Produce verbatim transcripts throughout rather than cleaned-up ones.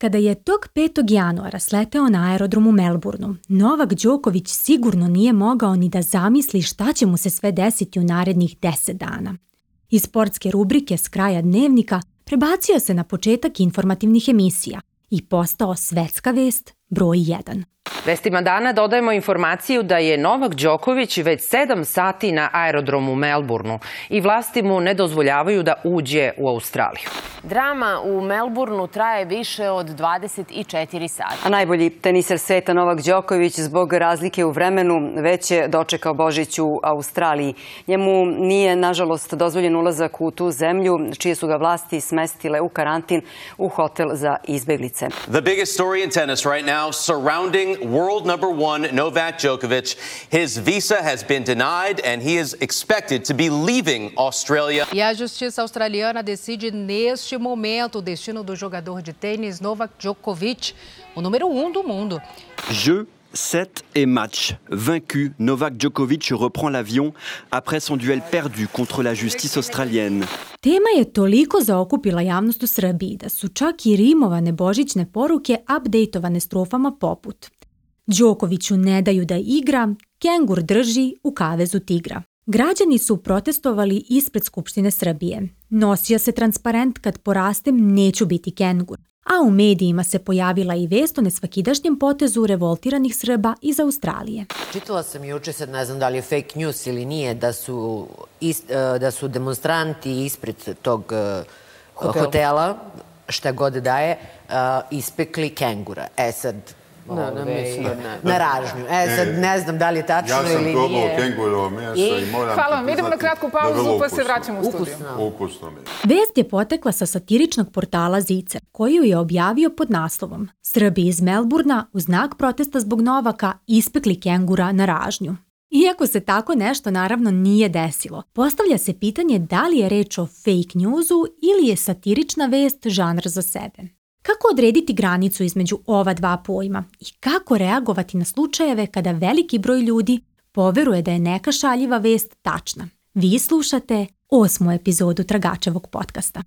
Kada je tog petog januara sleteo na aerodrom u Melbourneu, Novak Đoković sigurno nije mogao ni da zamisli šta će mu se sve desiti u narednih deset dana. Iz sportske rubrike s kraja dnevnika prebacio se na početak informativnih emisija i postao svetska vest broj jedan. Vestima dana dodajemo informaciju da je Novak Đoković već sedam sati na aerodromu u Melbourneu i vlasti mu ne dozvoljavaju da uđe u Australiju. Drama u Melbourneu traje više od dvadeset četiri sata. A najbolji teniser sveta Novak Đoković zbog razlike u vremenu već je dočekao Božić u Australiji. Njemu nije, nažalost, dozvoljen ulazak u tu zemlju, čije su ga vlasti smestile u karantin u hotel za izbeglice. The biggest story in tennis right now surrounding world number one Novak Djokovic. His visa has been denied and he is expected to be leaving Australia. E a justiça australiana decide neste momento o destino do jogador de tênis Novak Djokovic, o número um do mundo. Jeu, set et match. Vaincu, Novak Djokovic reprend l'avion après son duel perdu contre la justice australienne. Tema je toliko zaokupila javnost u Srbiji da su čak i rimovane božićne poruke updateovane strofama poput: Đokoviću ne daju da igra, kengur drži u kavezu tigra. Građani su protestovali ispred Skupštine Srbije. Nosio se transparent kad porastem neću biti kengur. A u medijima se pojavila i vest o nesvakidašnjem potezu revoltiranih Srba iz Australije. Čitala sam juče, sad ne znam da li je fake news ili nije, da su, ist, da su demonstranti ispred tog Hotel. hotela, šta god da je, ispekli kengura. E sad... Ne, ne mislim da ne. Na ražnju. E, sad ne znam da li je tačno ili nije. Ja sam probao kengurovo meso i moram... Hvala vam, idemo na kratku pauzu pa se vraćamo u studiju. Ukusno mi je. Vest je potekla sa satiričnog portala Zicer, koju je objavio pod naslovom: Srbi iz Melburna u znak protesta zbog Novaka ispekli kengura na ražnju. Iako se tako nešto naravno nije desilo, postavlja se pitanje da li je reč o fake newsu ili je satirična vest žanr za sebe. Kako odrediti granicu između ova dva pojma i kako reagovati na slučajeve kada veliki broj ljudi poveruje da je neka šaljiva vest tačna? Vi slušate osmu epizodu Tragačevog podcasta.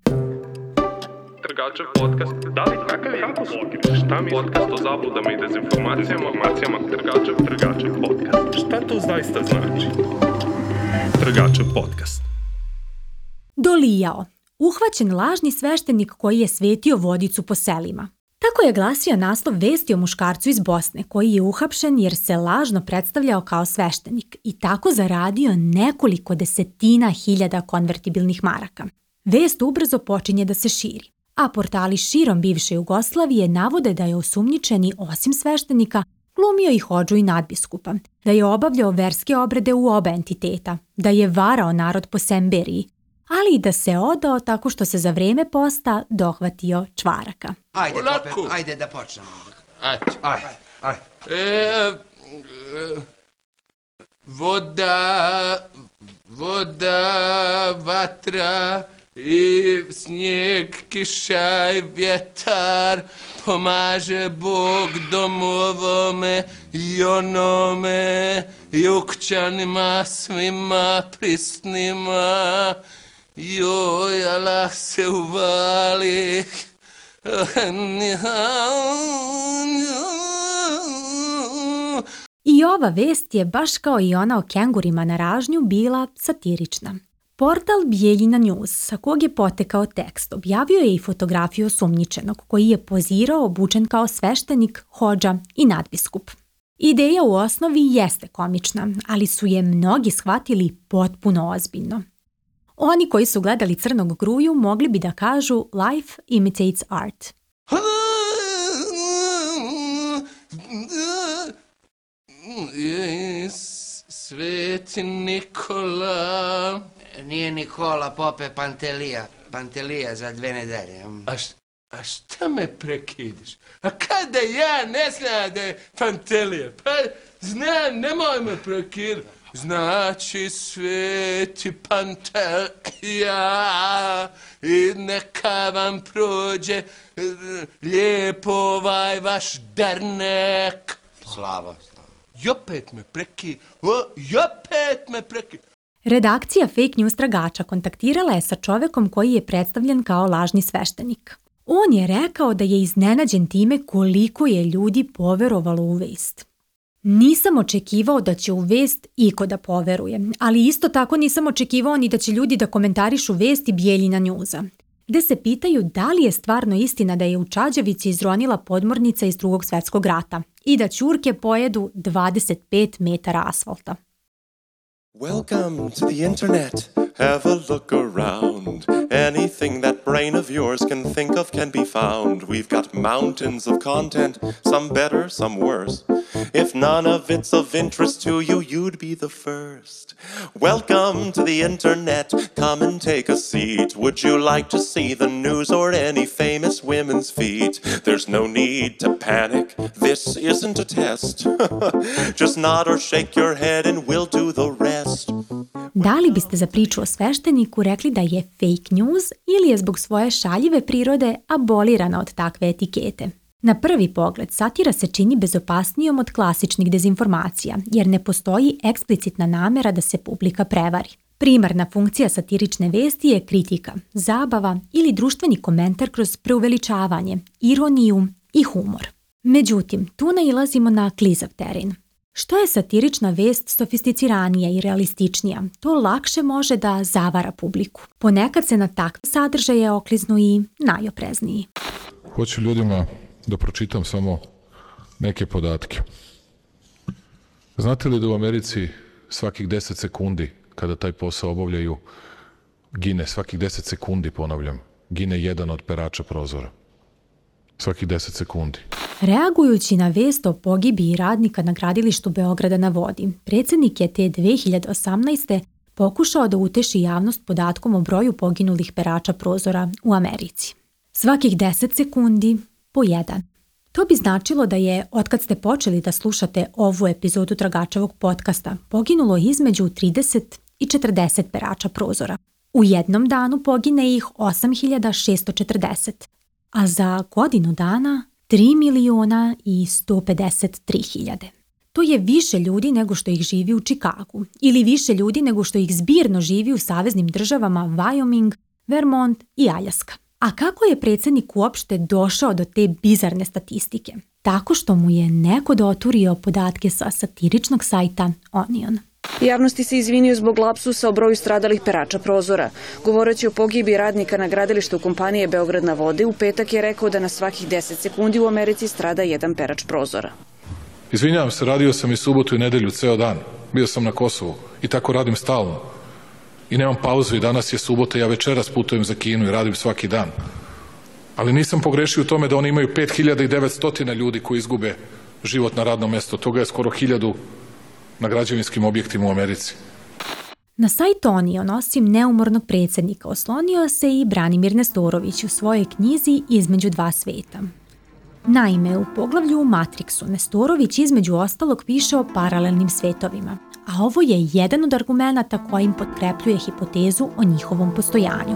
Tragačev podcast. Da li kakav je kako su? Šta mi podcast o zabludama i dezinformacijama? Informacijama Tragačev, Tragačev podcast. Šta to zaista znači? Tragačev podcast. Dolijao. Uhvaćen lažni sveštenik koji je svetio vodicu po selima. Tako je glasio naslov vesti o muškarcu iz Bosne koji je uhapšen jer se lažno predstavljao kao sveštenik i tako zaradio nekoliko desetina hiljada konvertibilnih maraka. Vest ubrzo počinje da se širi, a portali širom bivše Jugoslavije navode da je osumnjičeni osim sveštenika glumio i hodžu i nadbiskupa, da je obavljao verske obrede u oba entiteta, da je varao narod po Semberiji, ali i da se odao tako što se za vreme posta dohvatio čvaraka. Ajde, Pope, ajde da počnemo. Ajde, ajde, ajde. E, voda, voda, vatra i snijeg, kiša i vjetar, pomaže Bog domovome i onome, i ukćanima svima prisnima. Joj, Allah se uvali. I ova vest je, baš kao i ona o kengurima na ražnju, bila satirična. Portal Bijeljina News, sa kog je potekao tekst, objavio je i fotografiju osumnjičenog koji je pozirao obučen kao sveštenik, hodža i nadbiskup. Ideja u osnovi jeste komična, ali su je mnogi shvatili potpuno ozbiljno. Oni koji su gledali Crnog gruju mogli bi da kažu life imitates art. Sveti Nikola... Nije Nikola, Pope, Pantelija. Pantelija za dve nedelje. A, š, a šta me prekidiš? A kada ja ne znam da je Pantelija? Pa znam, nemoj me prekidati. Znači, sveti Pantelija, i neka vam prođe lijepo ovaj vaš dernek. Slava. I opet me prekid, o, i opet me prekid. Redakcija Fake News Tragača kontaktirala je sa čovekom koji je predstavljen kao lažni sveštenik. On je rekao da je iznenađen time koliko je ljudi poverovalo u vest. Nisam očekivao da će u vest iko da poveruje, ali isto tako nisam očekivao ni da će ljudi da komentarišu vesti Bijeljina njuza, gde se pitaju da li je stvarno istina da je u Čađavici izronila podmornica iz Drugog svetskog rata i da ćurke pojedu dvadeset pet metara asfalta. Welcome to the internet. Have a look around. Anything that brain of yours can think of can be found. We've got mountains of content, some better, some worse. If none of it's of interest to you, you'd be the first. Welcome to the internet. Come and take a seat. Would you like to see the news or any famous women's feet? There's no need to panic. This isn't a test. Just nod or shake your head and we'll do the rest. Da li biste za priču o svešteniku rekli da je fake news ili je zbog svoje šaljive prirode abolirana od takve etikete? Na prvi pogled, satira se čini bezopasnijom od klasičnih dezinformacija, jer ne postoji eksplicitna namera da se publika prevari. Primarna funkcija satirične vesti je kritika, zabava ili društveni komentar kroz preuveličavanje, ironiju i humor. Međutim, tu nailazimo na klizav teren. Što je satirična vest sofisticiranija i realističnija, to lakše može da zavara publiku. Ponekad se na takve sadržaje okliznu i najoprezniji. Hoću ljudima da pročitam samo neke podatke. Znate li da u Americi svakih deset sekundi, kada taj posao obavljaju, gine, svakih deset sekundi, ponavljam, gine jedan od perača prozora. Svakih deset sekundi. Reagujući na vest o pogibiji radnika na gradilištu Beograda na vodi, predsjednik je te dve hiljade osamnaeste. pokušao da uteši javnost podatkom o broju poginulih perača prozora u Americi. Svakih deset sekundi po jedan. To bi značilo da je, otkad ste počeli da slušate ovu epizodu Tragačevog podcasta, poginulo između trideset i četrdeset perača prozora. U jednom danu pogine ih osam hiljada šessto četrdeset, a za godinu dana tri miliona i sto pedeset tri hiljade. To je više ljudi nego što ih živi u Čikagu ili više ljudi nego što ih zbirno živi u saveznim državama Wyoming, Vermont i Aljaska. A kako je predsjednik uopšte došao do te bizarne statistike? Tako što mu je neko doturio podatke sa satiričnog sajta Onion. Javnosti se izvinio zbog lapsusa o broju stradalih perača prozora. Govoreći o pogibi radnika na gradilištu kompanije Beograd na vodi, u petak je rekao da na svakih deset sekundi u Americi strada jedan perač prozora. Izvinjavam se, radio sam i subotu i nedelju ceo dan. Bio sam na Kosovu i tako radim stalno. I nemam pauzu i danas je subota, ja večeras putujem za Kinu i radim svaki dan. Ali nisam pogrešio u tome da oni imaju pet hiljada devetsto ljudi koji izgube život na radnom mjestu. Toga je skoro hiljadu na građevinskim objektima u Americi. Na sajt Onion, osim neumornog predsjednika, oslonio se i Branimir Nestorović u svojoj knjizi Između dva sveta. Naime, u poglavlju u Matrixu Nestorović između ostalog piše o paralelnim svetovima, a ovo je jedan od argumenata kojim potkrepljuje hipotezu o njihovom postojanju.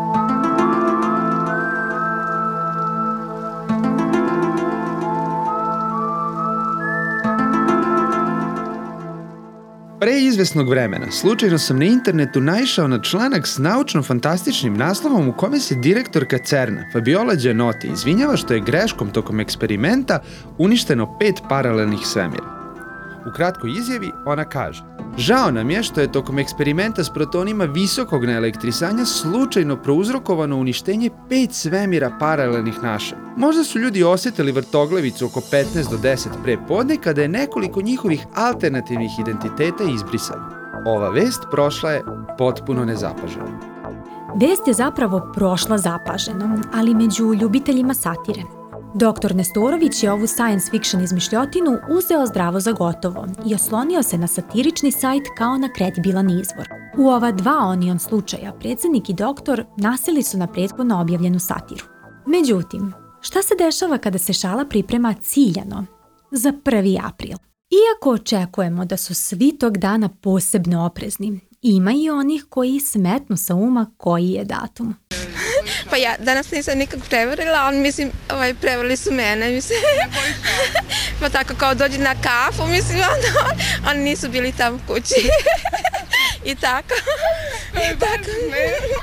Pre izvesnog vremena, slučajno sam na internetu naišao na članak s naučno-fantastičnim naslovom u kome se direktorka CERN-a, Fabiola Gianotti, izvinjava što je greškom tokom eksperimenta uništeno pet paralelnih svemira. U kratkoj izjavi ona kaže: žao nam je što je tokom eksperimenta s protonima visokog naelektrisanja slučajno prouzrokovano uništenje pet svemira paralelnih našem. Možda su ljudi osjetili vrtoglavicu oko petnaest do deset pre podne kada je nekoliko njihovih alternativnih identiteta izbrisano. Ova vest prošla je potpuno nezapaženo. Vest je zapravo prošla zapaženo, ali među ljubiteljima satire. Doktor Nestorović je ovu science fiction izmišljotinu uzeo zdravo za gotovo i oslonio se na satirični sajt kao na kredibilan izvor. U ova dva Onion slučaja predsjednik i doktor nasili su na prethodno objavljenu satiru. Međutim, šta se dešava kada se šala priprema ciljano za prvi april? Iako očekujemo da su svi tog dana posebno oprezni, ima i onih koji smetnu sa uma koji je datum. Pa ja danas nisam nikog prevarila, ali mislim, ovaj, prevarili su mene, mislim. Pa tako kao dođi na kafu, mislim, onda oni nisu bili tamo kući. I tako. I tako.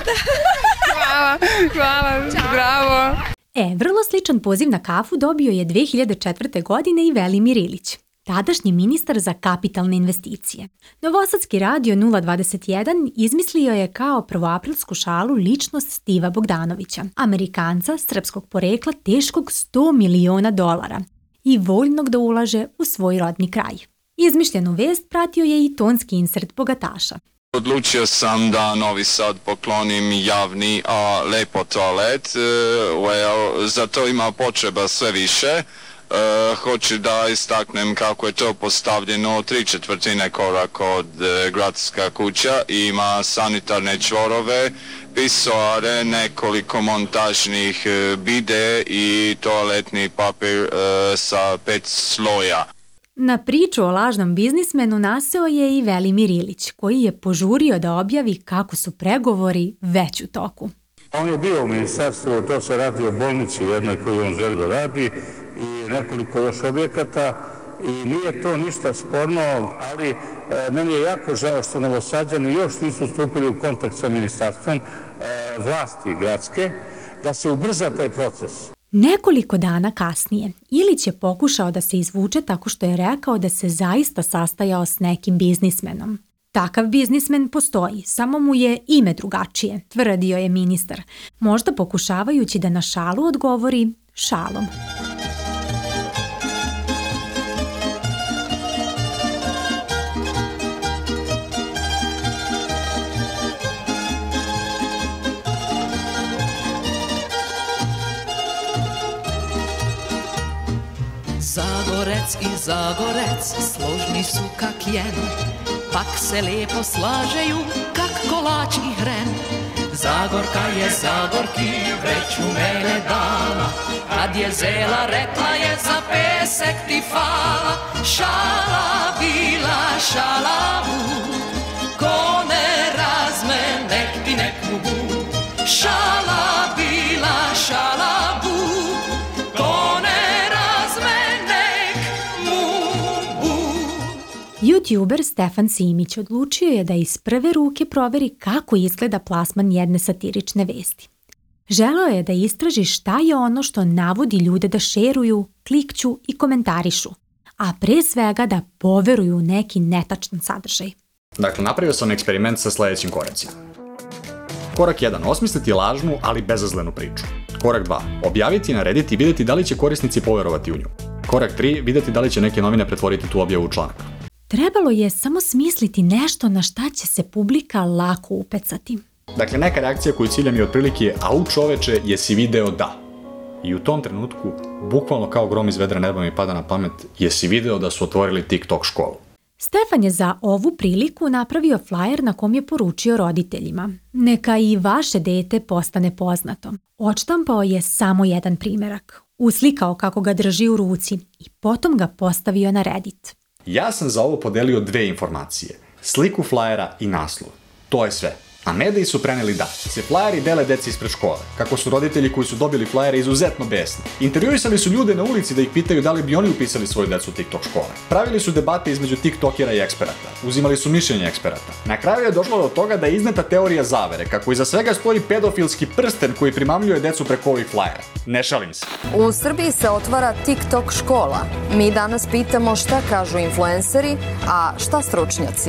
Hvala, hvala, bravo. E, vrlo sličan poziv na kafu dobio je dve hiljade četvrte. godine i Velimir Ilić, tadašnji ministar za kapitalne investicije. Novosadski radio nula dvadeset jedan izmislio je kao prvoaprilsku šalu ličnost Stiva Bogdanovića, Amerikanca srpskog porekla teškog sto miliona dolara i voljnog da ulaže u svoj rodni kraj. Izmišljenu vest pratio je i tonski insert bogataša. Odlučio sam da Novi Sad poklonim javni a lepo toalet, uh, well, za to ima potreba sve više. Uh, hoću da istaknem kako je to postavljeno tri četvrtine korak od uh, gradska kuća, ima sanitarne čvorove, pisoare, nekoliko montažnih uh, bide i toaletni papir uh, sa pet sloja. Na priču o lažnom biznismenu naseo je i Velimir Ilić, koji je požurio da objavi kako su pregovori već u toku. On je bio u ministarstvu, to se radi o bolnici jednoj koju on želi da radi i nekoliko još objekata i nije to ništa sporno, ali e, meni je jako žao što Novosađani još nisu stupili u kontakt sa ministarstvom e, vlasti gradske, da se ubrza taj proces. Nekoliko dana kasnije, Ilić je pokušao da se izvuče tako što je rekao da se zaista sastajao s nekim biznismenom. Takav biznismen postoji, samo mu je ime drugačije, tvrdio je ministar, možda pokušavajući da na šalu odgovori šalom. Zagorec i Zagorec složni su kak jen, pak se lijepo slažeju kak kolač i hren. Zagorka je Zagorki već u mene dala, kad je zela rekla je za pesek ti fala. Šala bila šala bu, ko ne razme nek ti nek mu bu. Šala bila šala bu, ko ne razme nek mu bu. YouTuber Stefan Simić odlučio je da iz prve ruke proveri kako izgleda plasman jedne satirične vesti. Želeo je da istraži šta je ono što navodi ljude da šeruju, klikću i komentarišu, a pre svega da poveruju u neki netačan sadržaj. Dakle, napravio sam eksperiment sa sledećim koracima. Korak jedan. Osmisliti lažnu, ali bezazlenu priču. Korak dva. Objaviti, narediti i vidjeti da li će korisnici poverovati u nju. Korak tri. Vidjeti da li će neke novine pretvoriti tu objavu u članak. Trebalo je samo smisliti nešto na šta će se publika lako upecati. Dakle, neka reakcija koju ciljam je otprilike au čoveče, jesi video da. I u tom trenutku, bukvalno kao grom iz vedra neba mi pada na pamet, jesi video da su otvorili TikTok školu. Stefan je za ovu priliku napravio flajer na kom je poručio roditeljima: neka i vaše dete postane poznato. Odštampao je samo jedan primerak, uslikao kako ga drži u ruci i potom ga postavio na Reddit. Ja sam za ovo podelio dve informacije, sliku flajera i naslov. To je sve. A mediji su preneli da se flajeri dele deci ispred škole, kako su roditelji koji su dobili flajere izuzetno besni. Intervjuisali su ljude na ulici da ih pitaju da li bi oni upisali svoju decu u TikTok škole. Pravili su debate između tiktokera i eksperata, uzimali su mišljenje eksperata. Na kraju je došlo do toga da je izneta teorija zavere, kako iza svega stoji pedofilski prsten koji primamljuje decu preko ovih flajera. Ne šalim se. U Srbiji se otvara TikTok škola. Mi danas pitamo šta kažu influenceri, a šta stručnjaci.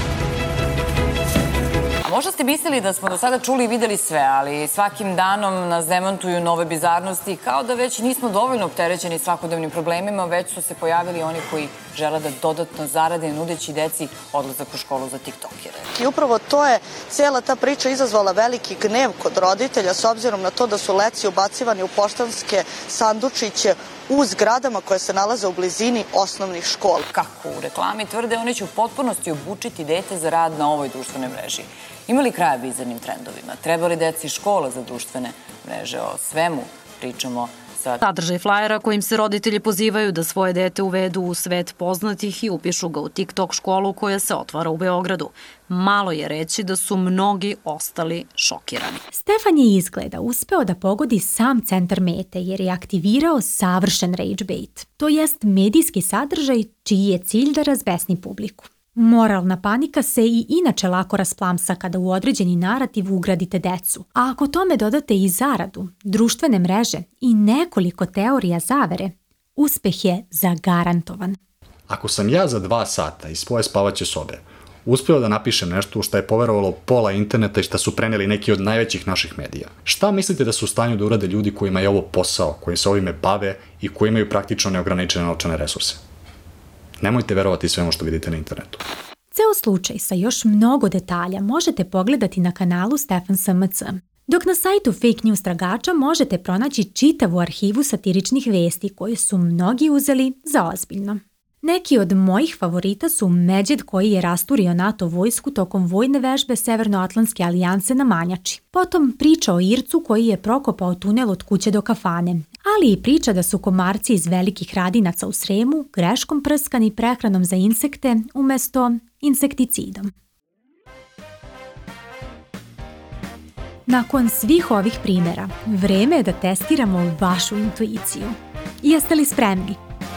Možda ste mislili da smo do sada čuli i videli sve, ali svakim danom nas demantuju nove bizarnosti, kao da već nismo dovoljno opterećeni svakodnevnim problemima, već su se pojavili oni koji žele da dodatno zarade nudeći deci odlazak u školu za tiktokere. I upravo to je cijela ta priča izazvala veliki gnev kod roditelja s obzirom na to da su leci ubacivani u poštanske sandučiće u zgradama koje se nalaze u blizini osnovnih škola. Kako u reklami tvrde, oni će u potpunosti obučiti dete za rad na ovoj društvenoj mreži. Ima li kraja bizarnim trendovima? Treba li deci škola za društvene mreže? O svemu pričamo sad. Sadržaj flajera kojim se roditelji pozivaju da svoje dete uvedu u svet poznatih i upišu ga u TikTok školu koja se otvara u Beogradu. Malo je reći da su mnogi ostali šokirani. Stefan je izgleda uspeo da pogodi sam centar mete jer je aktivirao savršen rage bait, to jest medijski sadržaj čiji je cilj da razbesni publiku. Moralna panika se i inače lako rasplamsa kada u određeni narativ ugradite decu. A ako tome dodate i zaradu, društvene mreže i nekoliko teorija zavere, uspeh je zagarantovan. Ako sam ja za dva sata iz svoje spavaće sobe uspeo da napišem nešto u što je poverovalo pola interneta i što su preneli neki od najvećih naših medija, šta mislite da su u stanju da urade ljudi kojima je ovo posao, koji se ovime bave i koji imaju praktično neograničene novčane resurse? Nemojte verovati svemu što vidite na internetu. Ceo slučaj sa još mnogo detalja možete pogledati na kanalu Stefan S M C. Dok na sajtu Fake News tragača možete pronaći čitavu arhivu satiričnih vesti koje su mnogi uzeli za ozbiljno. Neki od mojih favorita su Međed koji je rasturio NATO vojsku tokom vojne vežbe Severnoatlantske alijanse na Manjači. Potom priča o Ircu koji je prokopao tunel od kuće do kafane, ali i priča da su komarci iz velikih radinaca u Sremu greškom prskani prehranom za insekte umesto insekticidom. Nakon svih ovih primjera, vreme je da testiramo vašu intuiciju. Jeste li spremni?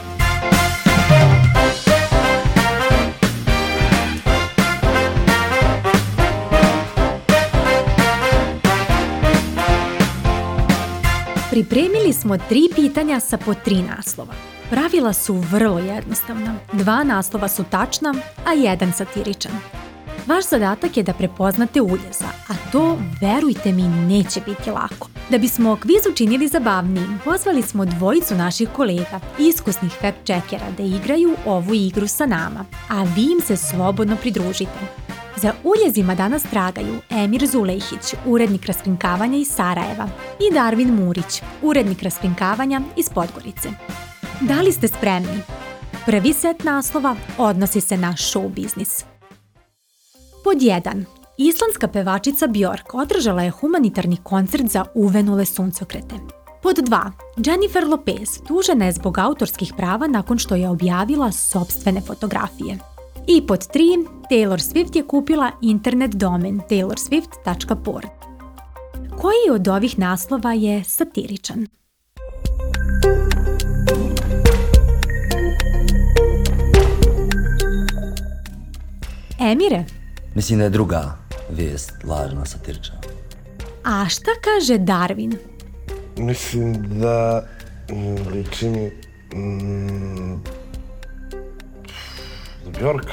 Pripremili smo tri pitanja sa po tri naslova. Pravila su vrlo jednostavna. Dva naslova su tačna, a jedan satiričan. Vaš zadatak je da prepoznate uljeza, a to, verujte mi, neće biti lako. Da bismo kviz učinili zabavnijim, pozvali smo dvojicu naših kolega, iskusnih fact-checkera, da igraju ovu igru sa nama, a vi im se slobodno pridružite. Za uljezima danas tragaju Emir Zulejhić, urednik raskrinkavanja iz Sarajeva, i Darvin Murić, urednik raskrinkavanja iz Podgorice. Da li ste spremni? Prvi set naslova odnosi se na show biznis. Pod jedan. Islandska pevačica Bjork održala je humanitarni koncert za uvenule suncokrete. Pod dva. Jennifer Lopez tužena je zbog autorskih prava nakon što je objavila sopstvene fotografije. I pod tri. Taylor Swift je kupila internet domen taylor swift tačka porn. Koji od ovih naslova je satiričan? Emire? Mislim da je druga vijest lažna, satirična. A šta kaže Darwin? Mislim da liči mi mm, Bjork.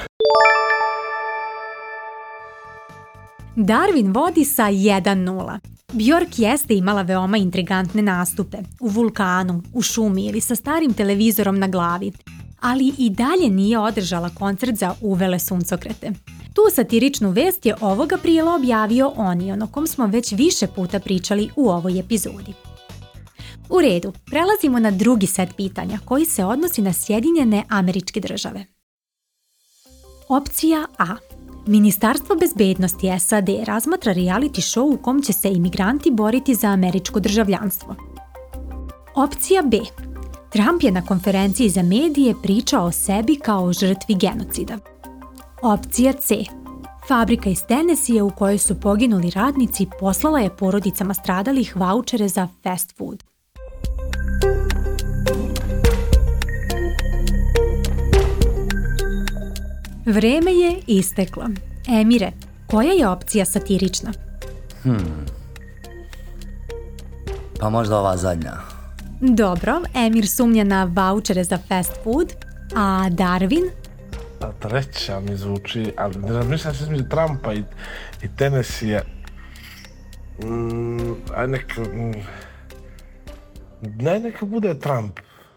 Darwin vodi sa jedan nula. Bjork jeste imala veoma intrigantne nastupe u vulkanu, u šumi ili sa starim televizorom na glavi, ali i dalje nije održala koncert za uvele suncokrete. Tu satiričnu vest je ovog aprila objavio Onion, o kom smo već više puta pričali u ovoj epizodi. U redu, prelazimo na drugi set pitanja koji se odnosi na Sjedinjene Američke Države. Opcija A. Ministarstvo bezbednosti S A D razmatra reality show u kom će se imigranti boriti za američko državljanstvo. Opcija B. Trump je na konferenciji za medije pričao o sebi kao žrtvi genocida. Opcija C. Fabrika iz Tenesija u kojoj su poginuli radnici poslala je porodicama stradalih vaučere za fast food. Vreme je isteklo. Emire, koja je opcija satirična? Hmm. Pa možda ova zadnja. Dobro, Emir sumnja na vaučere za fast food, a Darwin? Ta treća mi zvuči, ali ne razmišljam se između Trumpa i, i Tennessee. Mm, aj neka... Mm, ne, neka bude Trump.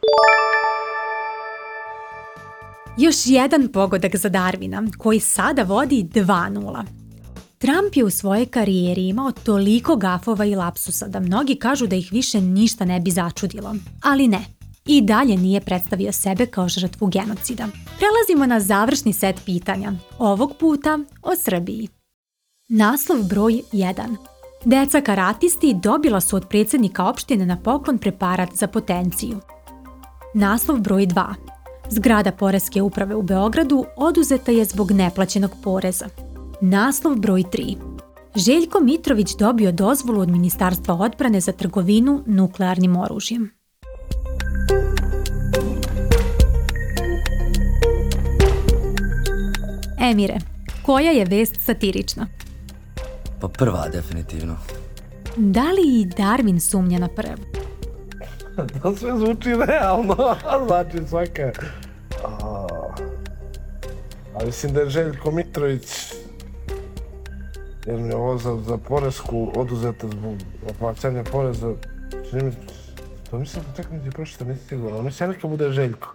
Još jedan pogodak za Darwina, koji sada vodi dva nula. Trump je u svojoj karijeri imao toliko gafova i lapsusa da mnogi kažu da ih više ništa ne bi začudilo. Ali ne, i dalje nije predstavio sebe kao žrtvu genocida. Prelazimo na završni set pitanja, ovog puta o Srbiji. Naslov broj jedan. Deca karatisti dobila su od predsjednika opštine na poklon preparat za potenciju. Naslov broj dva. Zgrada Poreske uprave u Beogradu oduzeta je zbog neplaćenog poreza. Naslov broj tri. Željko Mitrović dobio dozvolu od Ministarstva odbrane za trgovinu nuklearnim oružjem. Emire, koja je vest satirična? Pa prva, definitivno. Da li i Darwin sumnja na prvu? To sve zvuči realno, znači svaka... A, a mislim da je Željko Mitrović, jer mi je ovo za, za poresku oduzeta zbog plaćanja poreza, čini mi, to mislim da čak mi ti prošlo, nisi sigurno, mislim neka bude Željko.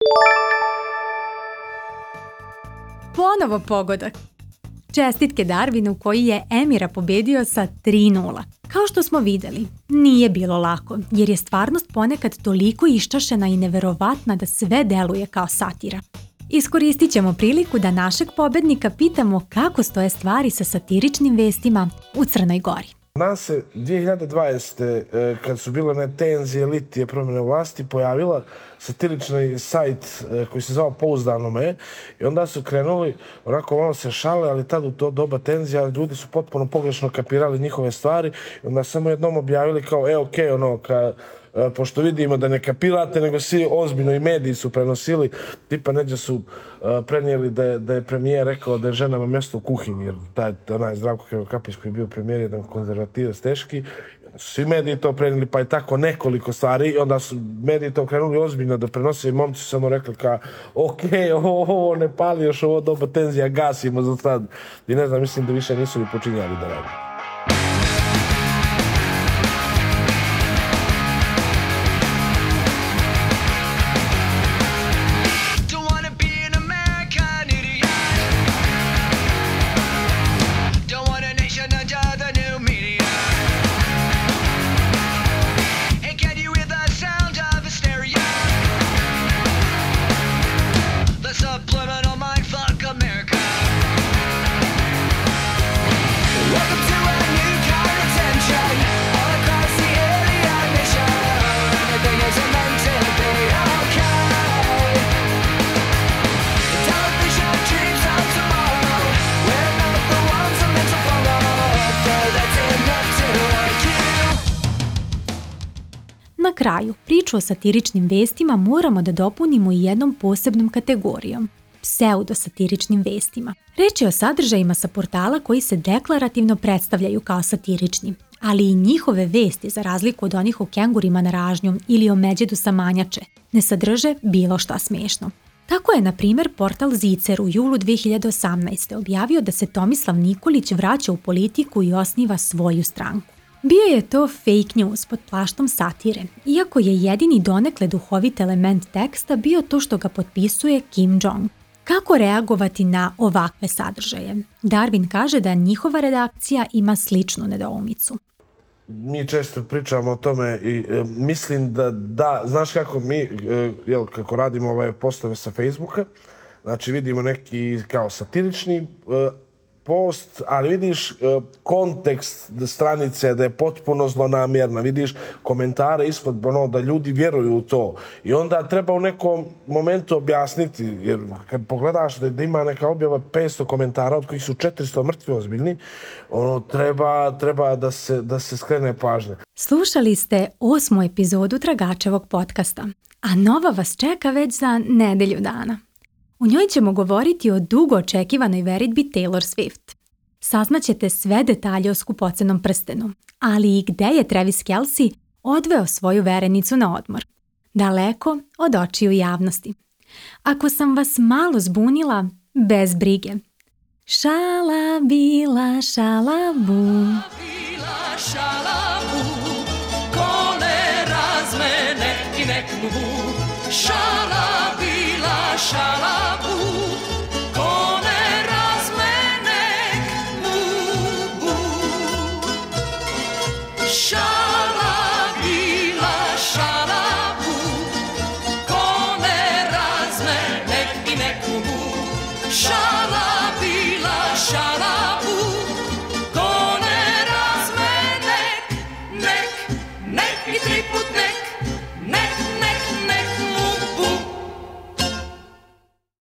Ponovo pogodak. Čestitke Darwinu koji je Emira pobedio sa tri nula. Kao što smo videli, nije bilo lako, jer je stvarnost ponekad toliko iščašena i neverovatna da sve deluje kao satira. Iskoristit ćemo priliku da našeg pobednika pitamo kako stoje stvari sa satiričnim vestima u Crnoj Gori. Nas se dvije hiljade dvadesete. kad su bile one tenzije, litije, promjene vlasti, pojavila satirični sajt koji se zvao Pouzdano me i onda su krenuli, onako malo se šale, ali tad u to doba tenzija ljudi su potpuno pogrešno kapirali njihove stvari i onda samo jednom objavili kao, e, okej, okay, ono, ka, pošto vidimo da ne kapirate, nego svi ozbiljno i mediji su prenosili, tipa neđe su uh, prenijeli da je, da je premijer rekao da je ženama mjesto u kuhinji, jer taj, onaj Zdravko Kapić koji je bio premijer, jedan konzervativac teški, svi mediji to prenijeli, pa je tako nekoliko stvari, i onda su mediji to krenuli ozbiljno da prenose i momci su samo rekli kao, okej, okay, ovo, ovo ne pali još, ovo doba tenzija, gasimo za sad. I ne znam, mislim da više nisu ni počinjali da radi. Na kraju, priču o satiričnim vestima moramo da dopunimo i jednom posebnom kategorijom – pseudosatiričnim vestima. Reč je o sadržajima sa portala koji se deklarativno predstavljaju kao satirični, ali i njihove vesti, za razliku od onih o kengurima na ražnju ili o Međedu sa Manjače, ne sadrže bilo šta smešno. Tako je, na primjer, portal Zicer u julu dve hiljade osamnaeste. objavio da se Tomislav Nikolić vraća u politiku i osniva svoju stranku. Bio je to fake news pod plaštom satire, iako je jedini donekle duhovit element teksta bio to što ga potpisuje Kim Jong. Kako reagovati na ovakve sadržaje? Darwin kaže da njihova redakcija ima sličnu nedoumicu. Mi često pričamo o tome i e, mislim da, da, znaš kako mi, e, jel, kako radimo ove postave sa Facebooka, znači vidimo neki kao satirični e, post, ali vidiš e, kontekst stranice da je potpuno zlonamjerna, vidiš komentare ispod, ono, da ljudi vjeruju u to. I onda treba u nekom momentu objasniti, jer kad pogledaš da, da ima neka objava petsto komentara, od kojih su četiristo mrtvi ozbiljni, ono, treba, treba da, se, da se skrene pažnja. Slušali ste osmu epizodu Tragačevog podcasta, a nova vas čeka već za nedelju dana. U njoj ćemo govoriti o dugo očekivanoj veritbi Taylor Swift. Saznaćete sve detalje o skupocenom prstenu, ali i gde je Travis Kelce odveo svoju verenicu na odmor, daleko od očiju javnosti. Ako sam vas malo zbunila, bez brige. Šala bila šalabu. Bila šalabu, ko ne razmene i nek mu šala bila šalabu.